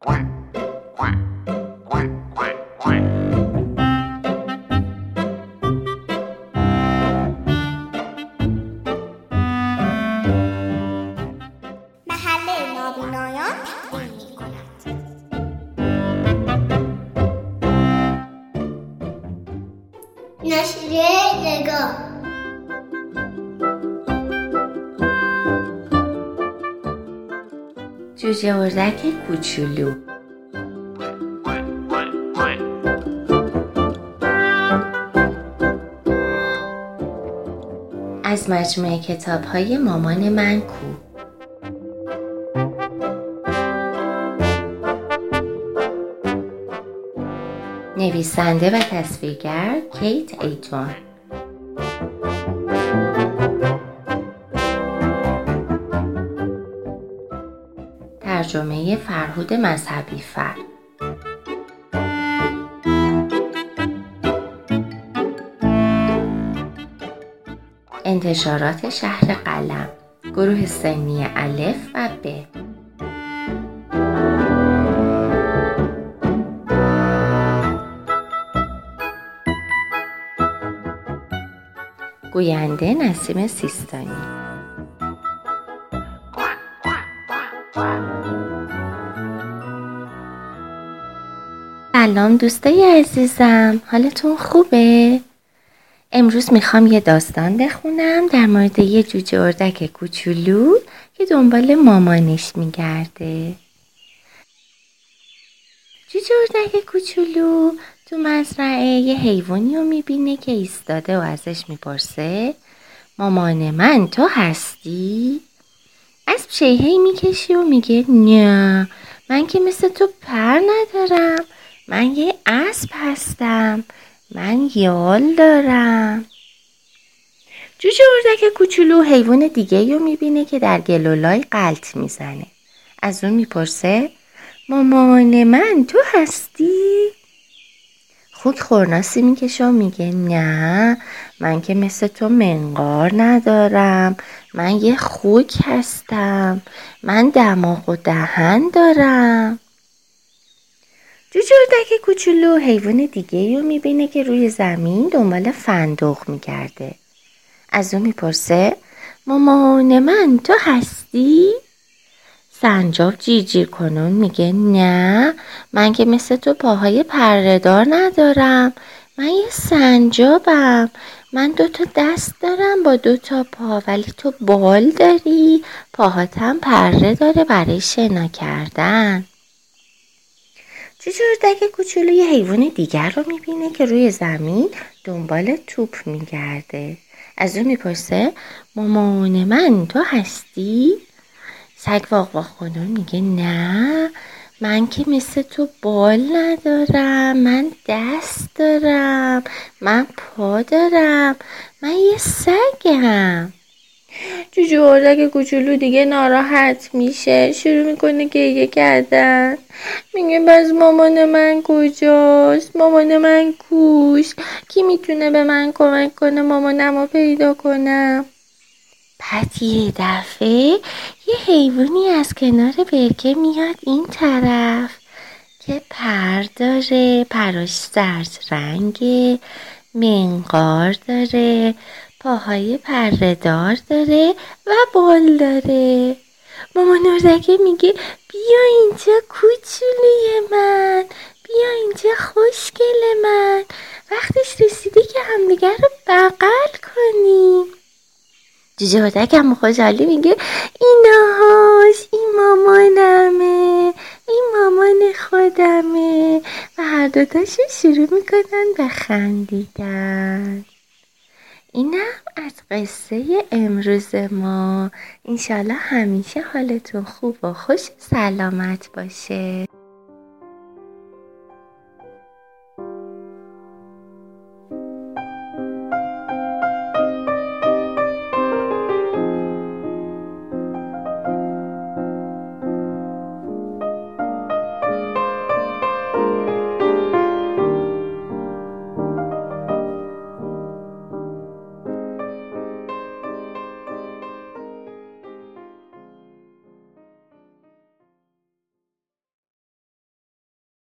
محله نابینایان تقدیم می‌کند. نشریه نگاه. جوجه اردک کوچولو. از مجموعه کتاب‌های مامان من کو. نویسنده و تصویرگر کیت ایتون. ترجمه فرهود مذهبی فر. انتشارات شهر قلم. گروه سنی الف و ب. گوینده نسیم سیستانی. سلام دوستای عزیزم، حالتون خوبه؟ امروز میخوام یه داستان بخونم در مورد یه جوجه اردک کوچولو که دنبال مامانش میگرده. جوجه اردک کوچولو تو مزرعه یه حیوانی رو میبینه که ایستاده و ازش میپرسه مامان من تو هستی؟ اسب شیهی میکشی و میگه نه، من که مثل تو پر ندارم، من یه اسب هستم، من یال دارم. جوجه اردک کوچولو حیوان دیگه رو میبینه که در گلولای غلط میزنه. از اون میپرسه مامان من تو هستی؟ خوک خورناسی میکشه و میگه نه، من که مثل تو منقار ندارم، من یه خوک هستم، من دماغ و دهن دارم. جوجه اردک کوچولو حیوان دیگه رو میبینه که روی زمین دنبال فندق میگرده. از اون میپرسه مامان من تو هستی؟ سنجاب جیر کنون میگه نه، من که مثل تو پاهای پره‌دار ندارم، من یه سنجابم، من 2 دست دارم با 2 پا، ولی تو بال داری، پاهاتم پره داره برای شنا کردن. جوجه اردک کوچولو یه حیوان دیگر رو میبینه که روی زمین دنبال توپ میگرده. از اون میپرسه مامان من تو هستی؟ سگ واق واق کنون میگه نه، من که مثل تو بال ندارم، من دست دارم، من پا دارم، من یه سگم. جوجه اردک کوچولو دیگه ناراحت میشه، شروع میکنه گریه کردن. میگه بس مامان من کجاست؟ مامان من کوش؟ کی میتونه به من کمک کنه مامانمو پیدا کنم؟ بعد یه دفعه یه حیوانی از کنار برکه میاد این طرف که پر داره، پراش زرد رنگه، منقار داره، پاهای پره‌دار داره و بال داره. مامان اردکه میگه بیا اینجا کوچولوی من، بیا اینجا خوشگل من، وقتش رسیده که همدیگر رو بغل کنیم. جوجه اردک هم خوشحالی میگه اینهاش، این مامانمه، این مامان خودمه، و هر دوتاشون شروع میکنن به خندیدن. اینم از قصه امروز ما. انشالله همیشه حالتون خوب و خوش سلامت باشه.